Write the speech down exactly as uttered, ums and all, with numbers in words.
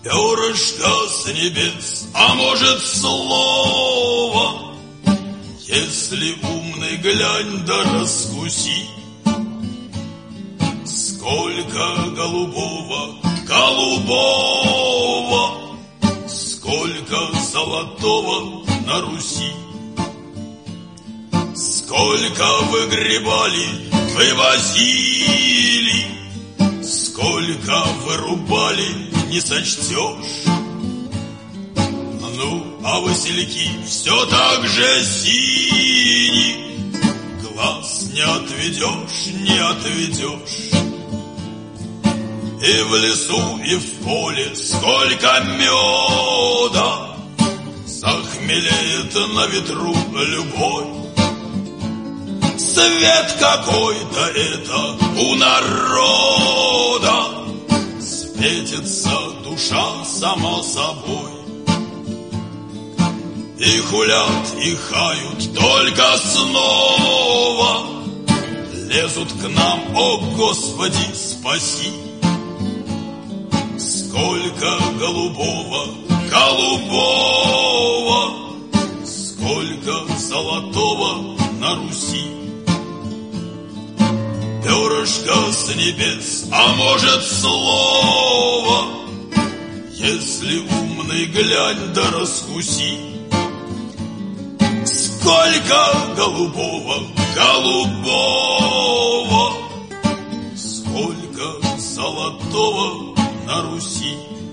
Перышко с небес, а может слово, если умный глянь да раскуси. Сколько голубого, голубого, сколько золотого на Руси. Сколько выгребали, вывозили, сколько вырубали, не сочтешь. Ну, а васильки все так же сини, глаз не отведешь, не отведешь. И в лесу, и в поле сколько меда, захмелеет на ветру любовь. Свет какой-то это у народа, светится душа сама собой. И хулят, и хают, только снова лезут к нам, о Господи, спаси. Сколько голубого, голубого, сколько золотого на Руси. Перышко с небес, а может слово, если умный глянь да раскуси. Сколько голубого, голубого, сколько золотого на Руси.